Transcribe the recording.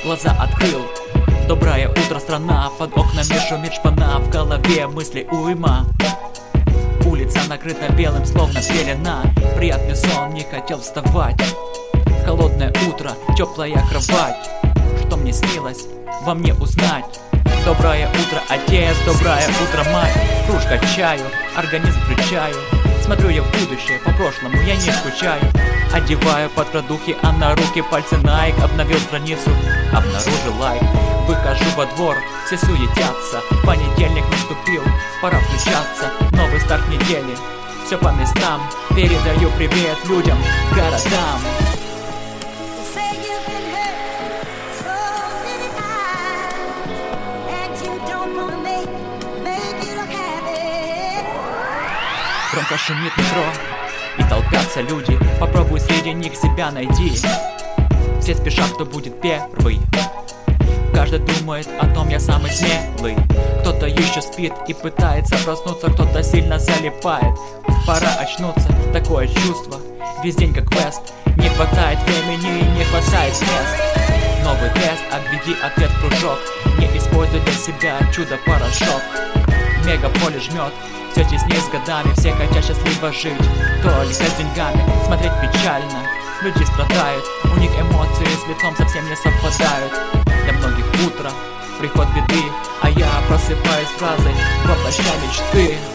глаза открыл. Доброе утро, страна, под окнами шумит шпана, в голове мысли уйма. Улица накрыта белым, словно пелена. Приятный сон, не хотел вставать. Холодное утро, теплая кровать. Что мне снилось, во мне узнать. Доброе утро, отец, доброе утро, мать. Кружка чаю, организм включаю. Смотрю я в будущее, по прошлому я не скучаю. Одеваю под продухи, а на руки пальцы Nike. Обновил страницу, обнаружил лайк. Выхожу во двор, все суетятся. Понедельник наступил, пора включаться. Новый старт недели, все по местам. Передаю привет людям, городам. Громко шумит метро, и толпятся люди. Попробуй среди них себя найди. Все спешат, кто будет первый. Каждый думает о том, я самый смелый. Кто-то еще спит и пытается проснуться, кто-то сильно залипает. Пора очнуться, такое чувство. Весь день как квест. Не хватает времени и не хватает мест. Новый тест, обведи ответ в кружок. Не используй для себя чудо-порошок. Мегаполе жмет, все теснее с годами. Все хотят счастливо жить, только с деньгами. Смотреть печально, люди страдают. У них эмоции с лицом совсем не совпадают. Для многих утро, приход беды, а я просыпаюсь фразой: воплощай мечты.